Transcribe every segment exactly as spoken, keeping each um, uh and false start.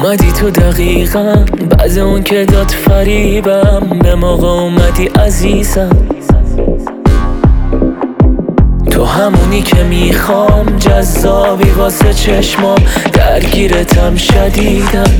اومدی تو دقیقا بعد اون که داد فریبم، به موقع اومدی عزیزم. تو همونی که میخوام، جذابی واسه چشمام، درگیرتم شدیدم.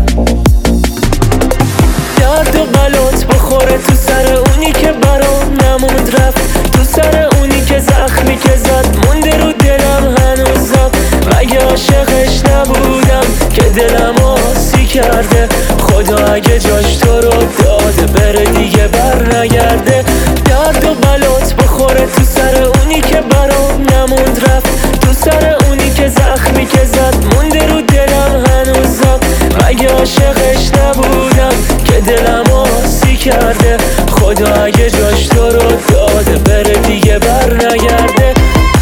درد و بلات بخوره تو سر اونی که برام نموند رفت، تو سر اونی که زخمی که زد مونده رو دلم هنوزم. مگه عاشقش نبودم که دلم آسی کرده؟ خدا اگه جاش تو رو داده بره دیگه بر نگرده. درد و بلات بخوره تو سر اونی که برام نموند رفت، تو سر اونی که زخمی که زد مونده رو دلم هنوزم. مگه عاشقش نبودم که دلم آسی کرده؟ خدا اگه جاش تو رو داده بره دیگه بر نگرده.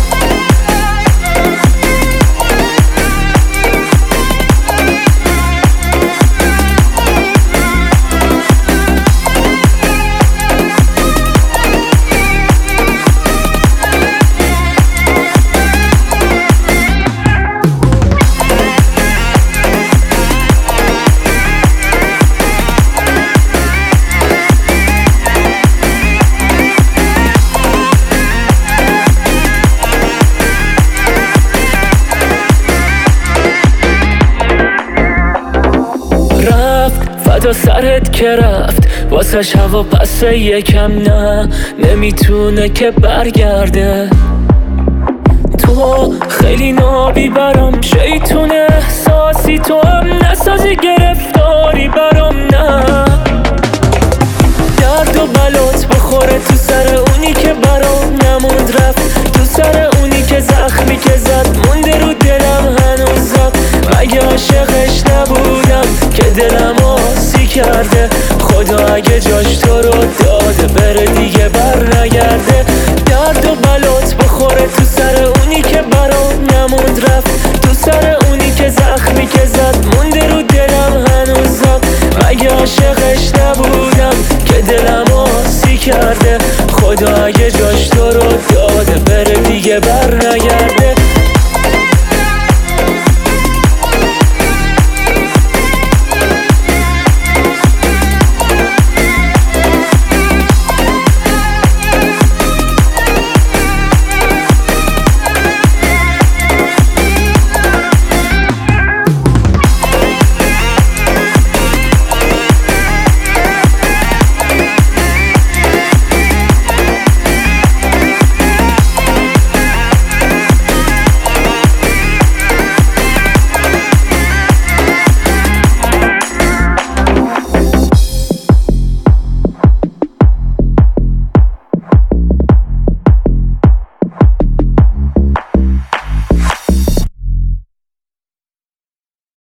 فدا سرت که رفت واسه هوا پس یکم نه نمیتونه که برگرده. تو خیلی نابی برام، شیطون احساسی تو هم نسازی گرفتاری برام. نه درد و بلات بخوره تو سر اونی که برام نموند رفت، تو سر اونی که زخمی که زد مونده رو دلم هنوزم. مگه عاشقش نبودم که دلم آسی کرده؟ خدا اگه جاش تو رو داده بره دیگه بر نگرده. درد و بلات بخوره تو سر اونی که برام نموند رفت، تو سر اونی که زخمی که زد مونده رو دلم هنوزم. مگه عاشقش نبودم که دلم آسی کرده؟ خدا اگه جاش تو رو داده بره دیگه بر